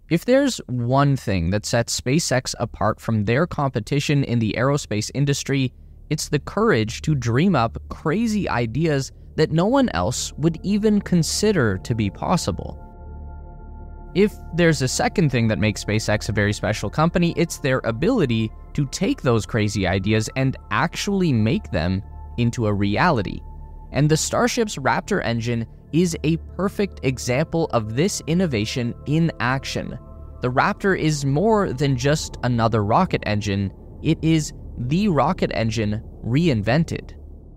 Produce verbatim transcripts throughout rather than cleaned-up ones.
If there's one thing that sets SpaceX apart from their competition in the aerospace industry, it's the courage to dream up crazy ideas that no one else would even consider to be possible. If there's a second thing that makes SpaceX a very special company, it's their ability to take those crazy ideas and actually make them into a reality. And the Starship's Raptor engine is a perfect example of this innovation in action. The Raptor is more than just another rocket engine, it is the rocket engine reinvented.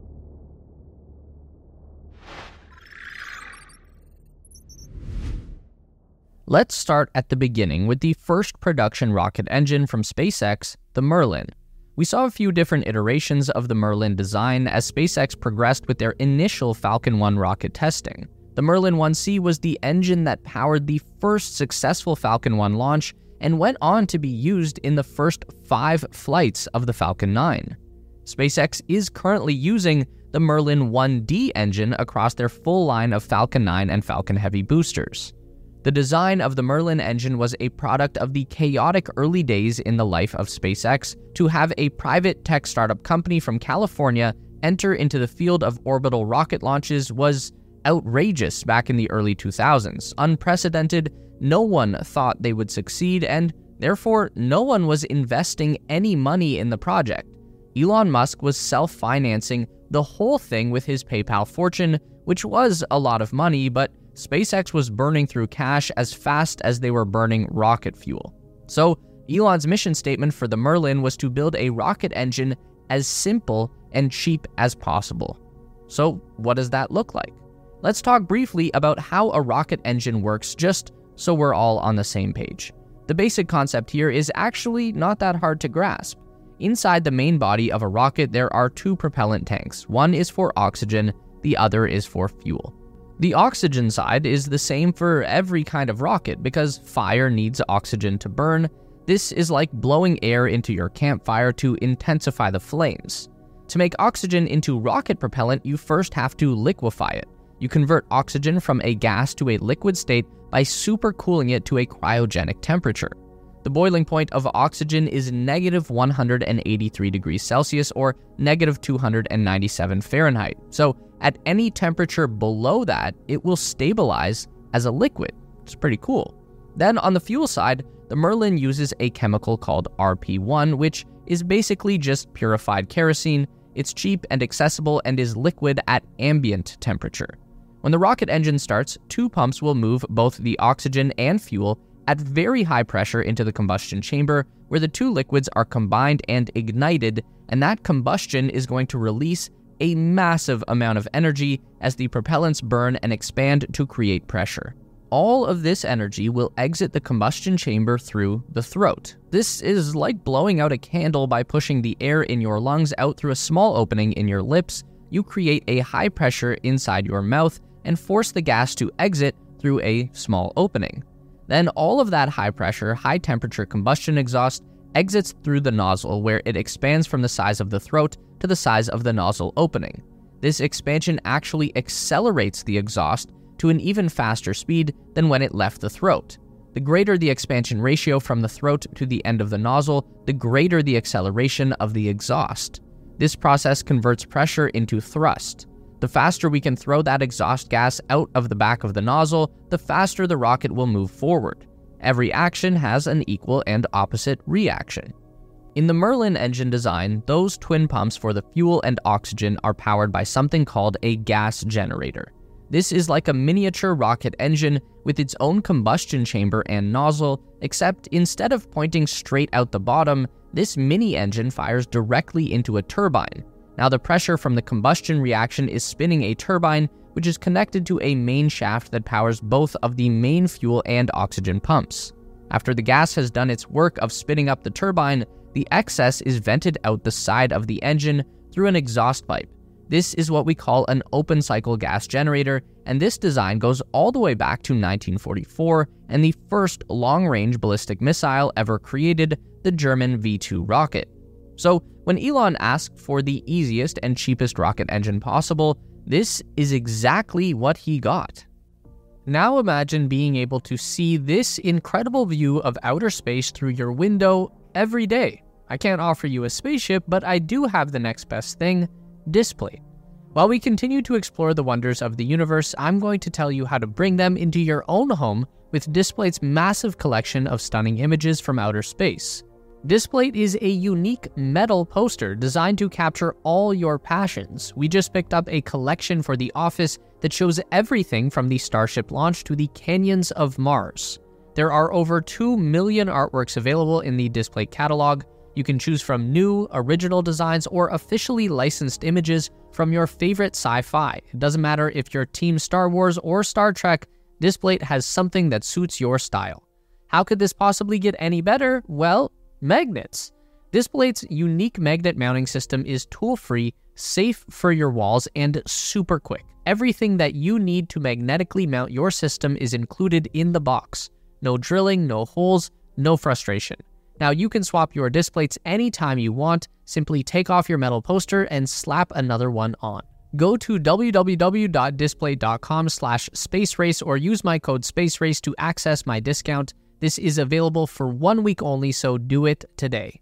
Let's start at the beginning with the first production rocket engine from SpaceX, the Merlin. We saw a few different iterations of the Merlin design as SpaceX progressed with their initial Falcon one rocket testing. The Merlin one C was the engine that powered the first successful Falcon one launch and went on to be used in the first five flights of the Falcon nine. SpaceX is currently using the Merlin one D engine across their full line of Falcon nine and Falcon Heavy boosters. The design of the Merlin engine was a product of the chaotic early days in the life of SpaceX. To have a private tech startup company from California enter into the field of orbital rocket launches was outrageous back in the early two thousands, unprecedented. No one thought they would succeed, and therefore no one was investing any money in the project. Elon Musk was self-financing the whole thing with his PayPal fortune, which was a lot of money, but SpaceX was burning through cash as fast as they were burning rocket fuel. So Elon's mission statement for the Merlin was to build a rocket engine as simple and cheap as possible. So what does that look like? Let's talk briefly about how a rocket engine works, just so we're all on the same page. The basic concept here is actually not that hard to grasp. Inside the main body of a rocket, there are two propellant tanks. One is for oxygen, the other is for fuel. The oxygen side is the same for every kind of rocket because fire needs oxygen to burn. This is like blowing air into your campfire to intensify the flames. To make oxygen into rocket propellant, you first have to liquefy it. You convert oxygen from a gas to a liquid state by supercooling it to a cryogenic temperature. The boiling point of oxygen is negative one hundred eighty-three degrees Celsius or negative two hundred ninety-seven Fahrenheit. So at any temperature below that, it will stabilize as a liquid. It's pretty cool. Then on the fuel side, the Merlin uses a chemical called R P one, which is basically just purified kerosene. It's cheap and accessible and is liquid at ambient temperature. When the rocket engine starts, two pumps will move both the oxygen and fuel at very high pressure into the combustion chamber, where the two liquids are combined and ignited, and that combustion is going to release a massive amount of energy as the propellants burn and expand to create pressure. All of this energy will exit the combustion chamber through the throat. This is like blowing out a candle by pushing the air in your lungs out through a small opening in your lips. You create a high pressure inside your mouth and force the gas to exit through a small opening. Then all of that high pressure, high temperature combustion exhaust exits through the nozzle, where it expands from the size of the throat to the size of the nozzle opening. This expansion actually accelerates the exhaust to an even faster speed than when it left the throat. The greater the expansion ratio from the throat to the end of the nozzle, the greater the acceleration of the exhaust. This process converts pressure into thrust. The faster we can throw that exhaust gas out of the back of the nozzle, the faster the rocket will move forward. Every action has an equal and opposite reaction. In the Merlin engine design, those twin pumps for the fuel and oxygen are powered by something called a gas generator. This is like a miniature rocket engine with its own combustion chamber and nozzle, except instead of pointing straight out the bottom, this mini engine fires directly into a turbine. Now the pressure from the combustion reaction is spinning a turbine, which is connected to a main shaft that powers both of the main fuel and oxygen pumps. After the gas has done its work of spinning up the turbine, the excess is vented out the side of the engine through an exhaust pipe. This is what we call an open-cycle gas generator, and this design goes all the way back to nineteen forty-four and the first long-range ballistic missile ever created, the German V two rocket. So when Elon asked for the easiest and cheapest rocket engine possible, this is exactly what he got. Now imagine being able to see this incredible view of outer space through your window every day. I can't offer you a spaceship, but I do have the next best thing, Displate. While we continue to explore the wonders of the universe, I'm going to tell you how to bring them into your own home with Displate's massive collection of stunning images from outer space. Displate is a unique metal poster designed to capture all your passions. We just picked up a collection for the office that shows everything from the Starship launch to the canyons of Mars. There are over two million artworks available in the Displate catalog. You can choose from new, original designs or officially licensed images from your favorite sci-fi. It doesn't matter if you're Team Star Wars or Star Trek, Displate has something that suits your style. How could this possibly get any better? Well, magnets. Displate's unique magnet mounting system is tool-free, safe for your walls, and super quick. Everything that you need to magnetically mount your system is included in the box. No drilling, no holes, no frustration. Now you can swap your Displates anytime you want. Simply take off your metal poster and slap another one on. Go to w w w dot displate dot com slash space race or use my code SPACERACE to access my discount. This is available for one week only, so do it today.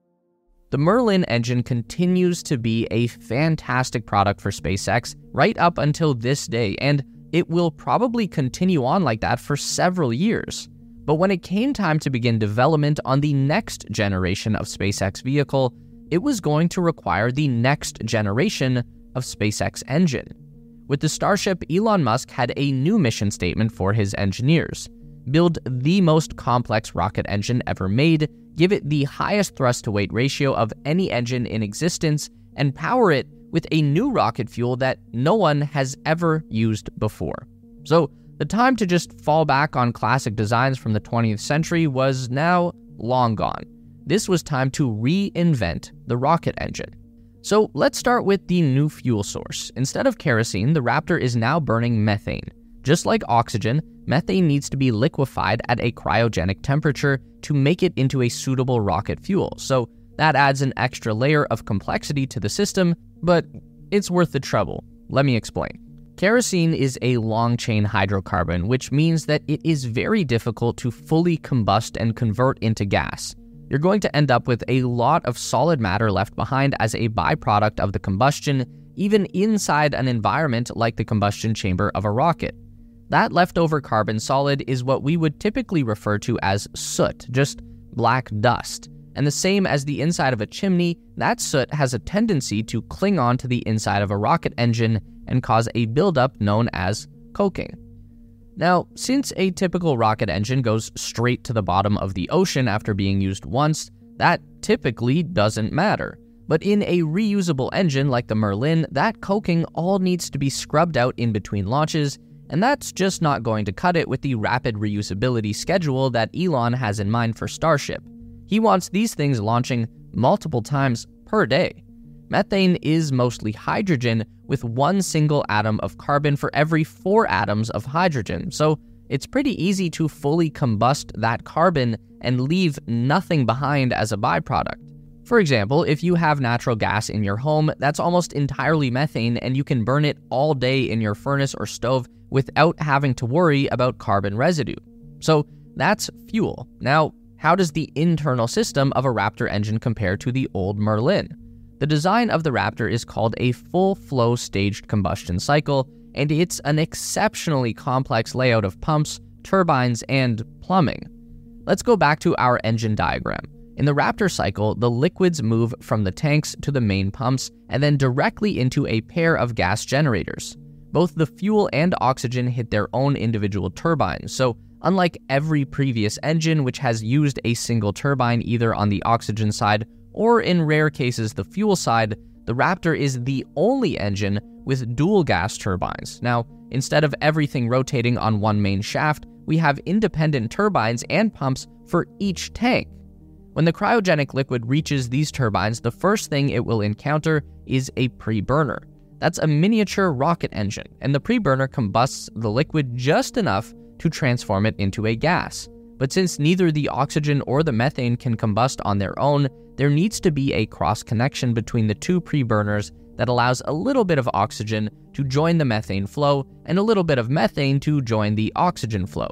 The Merlin engine continues to be a fantastic product for SpaceX right up until this day, and it will probably continue on like that for several years. But when it came time to begin development on the next generation of SpaceX vehicle, it was going to require the next generation of SpaceX engine. With the Starship, Elon Musk had a new mission statement for his engineers. Build the most complex rocket engine ever made, give it the highest thrust-to-weight ratio of any engine in existence, and power it with a new rocket fuel that no one has ever used before. So, the time to just fall back on classic designs from the twentieth century was now long gone. This was time to reinvent the rocket engine. So let's start with the new fuel source. Instead of kerosene, the Raptor is now burning methane. Just like oxygen, methane needs to be liquefied at a cryogenic temperature to make it into a suitable rocket fuel. So that adds an extra layer of complexity to the system, but it's worth the trouble. Let me explain. Kerosene is a long-chain hydrocarbon, which means that it is very difficult to fully combust and convert into gas. You're going to end up with a lot of solid matter left behind as a byproduct of the combustion, even inside an environment like the combustion chamber of a rocket. That leftover carbon solid is what we would typically refer to as soot, just black dust. And the same as the inside of a chimney, that soot has a tendency to cling on to the inside of a rocket engine and cause a buildup known as coking. Now, since a typical rocket engine goes straight to the bottom of the ocean after being used once, that typically doesn't matter. But in a reusable engine like the Merlin, that coking all needs to be scrubbed out in between launches, and that's just not going to cut it with the rapid reusability schedule that Elon has in mind for Starship. He wants these things launching multiple times per day. Methane is mostly hydrogen with one single atom of carbon for every four atoms of hydrogen, so it's pretty easy to fully combust that carbon and leave nothing behind as a byproduct. For example, if you have natural gas in your home, that's almost entirely methane, and you can burn it all day in your furnace or stove without having to worry about carbon residue. So that's fuel. Now, how does the internal system of a Raptor engine compare to the old Merlin? The design of the Raptor is called a full-flow staged combustion cycle, and it's an exceptionally complex layout of pumps, turbines, and plumbing. Let's go back to our engine diagram. In the Raptor cycle, the liquids move from the tanks to the main pumps and then directly into a pair of gas generators. Both the fuel and oxygen hit their own individual turbines, so unlike every previous engine which has used a single turbine either on the oxygen side or in rare cases the fuel side, the Raptor is the only engine with dual gas turbines. Now, instead of everything rotating on one main shaft, we have independent turbines and pumps for each tank. When the cryogenic liquid reaches these turbines, the first thing it will encounter is a preburner. That's a miniature rocket engine, and the preburner combusts the liquid just enough to transform it into a gas. But since neither the oxygen or the methane can combust on their own, there needs to be a cross-connection between the two preburners that allows a little bit of oxygen to join the methane flow and a little bit of methane to join the oxygen flow.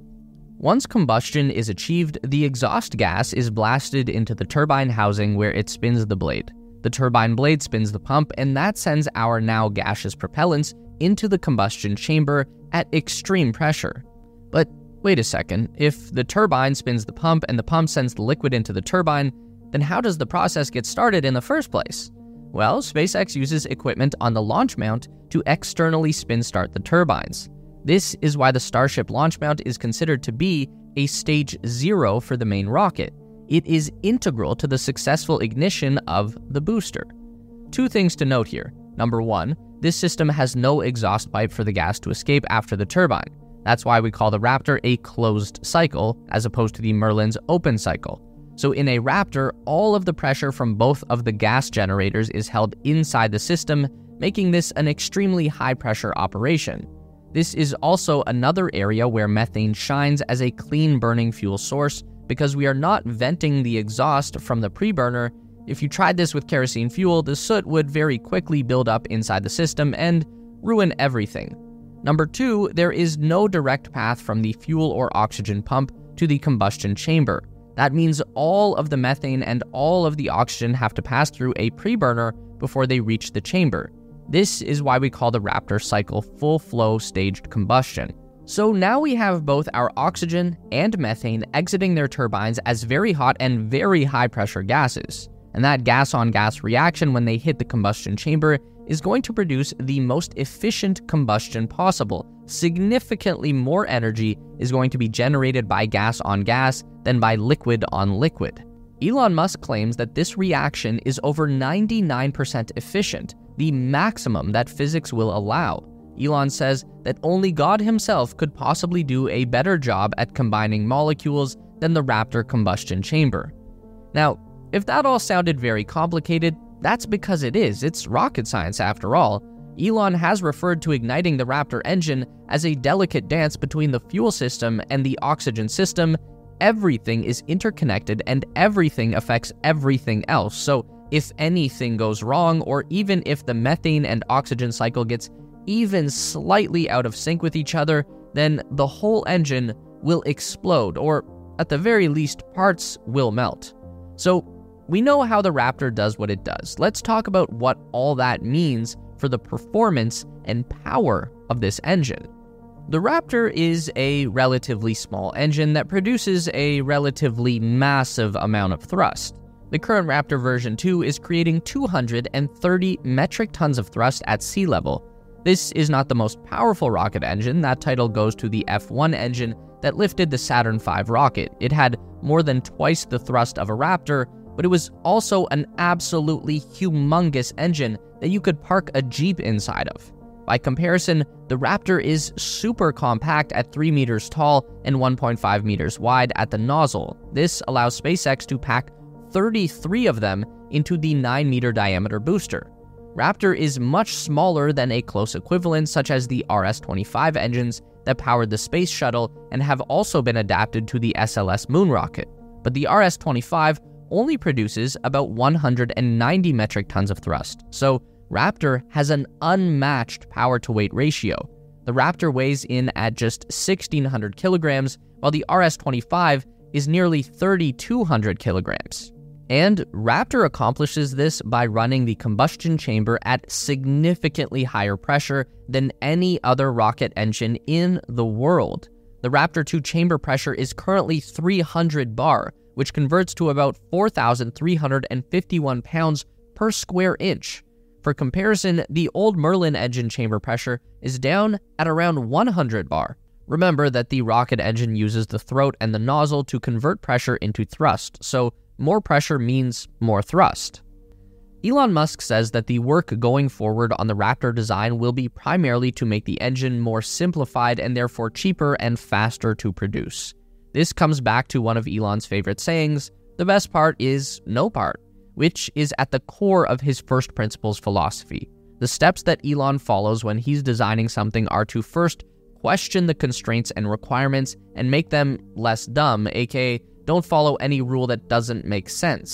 Once combustion is achieved, the exhaust gas is blasted into the turbine housing where it spins the blade. The turbine blade spins the pump, and that sends our now gaseous propellants into the combustion chamber at extreme pressure. But wait a second, if the turbine spins the pump and the pump sends the liquid into the turbine, then how does the process get started in the first place? Well, SpaceX uses equipment on the launch mount to externally spin start the turbines. This is why the Starship launch mount is considered to be a stage zero for the main rocket. It is integral to the successful ignition of the booster. Two things to note here. Number one, this system has no exhaust pipe for the gas to escape after the turbine. That's why we call the Raptor a closed cycle, as opposed to the Merlin's open cycle. So in a Raptor, all of the pressure from both of the gas generators is held inside the system, making this an extremely high-pressure operation. This is also another area where methane shines as a clean-burning fuel source, because we are not venting the exhaust from the preburner. If you tried this with kerosene fuel, the soot would very quickly build up inside the system and ruin everything. Number two, there is no direct path from the fuel or oxygen pump to the combustion chamber. That means all of the methane and all of the oxygen have to pass through a preburner before they reach the chamber. This is why we call the Raptor cycle full-flow staged combustion. So now we have both our oxygen and methane exiting their turbines as very hot and very high-pressure gases. And that gas-on-gas reaction when they hit the combustion chamber is going to produce the most efficient combustion possible. Significantly more energy is going to be generated by gas on gas than by liquid on liquid. Elon Musk claims that this reaction is over ninety-nine percent efficient, the maximum that physics will allow. Elon says that only God himself could possibly do a better job at combining molecules than the Raptor combustion chamber. Now, if that all sounded very complicated, that's because it is. It's rocket science after all. Elon has referred to igniting the Raptor engine as a delicate dance between the fuel system and the oxygen system. Everything is interconnected and everything affects everything else. So if anything goes wrong, or even if the methane and oxygen cycle gets even slightly out of sync with each other, then the whole engine will explode, or at the very least, parts will melt. So we know how the Raptor does what it does. Let's talk about what all that means for the performance and power of this engine. The Raptor is a relatively small engine that produces a relatively massive amount of thrust. The current Raptor version two is creating two hundred thirty metric tons of thrust at sea level. This is not the most powerful rocket engine. That title goes to the F one engine that lifted the Saturn five rocket. It had more than twice the thrust of a Raptor, but it was also an absolutely humongous engine that you could park a Jeep inside of. By comparison, the Raptor is super compact at three meters tall and one point five meters wide at the nozzle. This allows SpaceX to pack thirty-three of them into the nine meter diameter booster. Raptor is much smaller than a close equivalent such as the R S twenty-five engines that powered the space shuttle and have also been adapted to the S L S moon rocket. But the R S twenty-five only produces about one hundred ninety metric tons of thrust, so Raptor has an unmatched power-to-weight ratio. The Raptor weighs in at just sixteen hundred kilograms, while the R S twenty-five is nearly thirty-two hundred kilograms. And Raptor accomplishes this by running the combustion chamber at significantly higher pressure than any other rocket engine in the world. The Raptor two chamber pressure is currently three hundred bar, which converts to about four thousand three hundred fifty-one pounds per square inch. For comparison, the old Merlin engine chamber pressure is down at around one hundred bar. Remember that the rocket engine uses the throat and the nozzle to convert pressure into thrust, so more pressure means more thrust. Elon Musk says that the work going forward on the Raptor design will be primarily to make the engine more simplified and therefore cheaper and faster to produce. This comes back to one of Elon's favorite sayings, the best part is no part, which is at the core of his first principles philosophy. The steps that Elon follows when he's designing something are to first question the constraints and requirements and make them less dumb, aka don't follow any rule that doesn't make sense.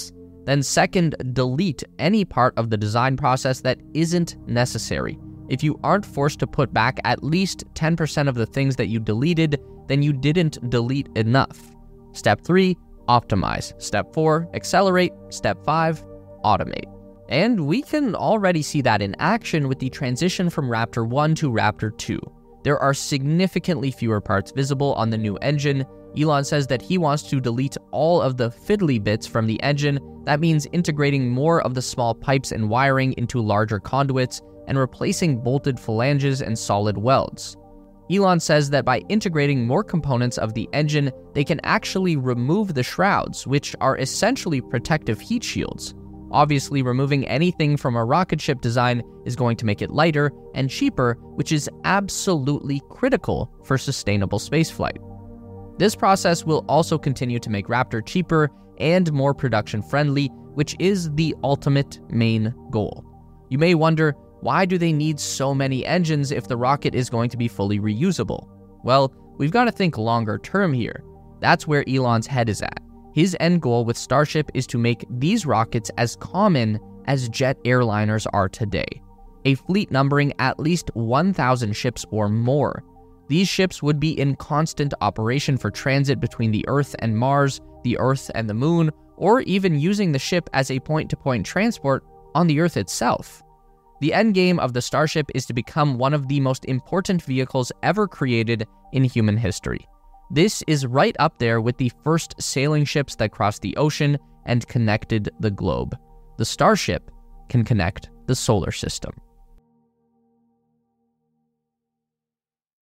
Then second, delete any part of the design process that isn't necessary. If you aren't forced to put back at least ten percent of the things that you deleted, then you didn't delete enough. Step three, optimize. Step four, accelerate. Step five, automate. And we can already see that in action with the transition from Raptor one to Raptor two. There are significantly fewer parts visible on the new engine. Elon says that he wants to delete all of the fiddly bits from the engine. That means integrating more of the small pipes and wiring into larger conduits and replacing bolted phalanges and solid welds. Elon says that by integrating more components of the engine, they can actually remove the shrouds, which are essentially protective heat shields. Obviously, removing anything from a rocket ship design is going to make it lighter and cheaper, which is absolutely critical for sustainable spaceflight. This process will also continue to make Raptor cheaper and more production-friendly, which is the ultimate main goal. You may wonder, why do they need so many engines if the rocket is going to be fully reusable? Well, we've got to think longer term here. That's where Elon's head is at. His end goal with Starship is to make these rockets as common as jet airliners are today, a fleet numbering at least one thousand ships or more. These ships would be in constant operation for transit between the Earth and Mars, the Earth and the Moon, or even using the ship as a point-to-point transport on the Earth itself. The endgame of the Starship is to become one of the most important vehicles ever created in human history. This is right up there with the first sailing ships that crossed the ocean and connected the globe. The Starship can connect the solar system.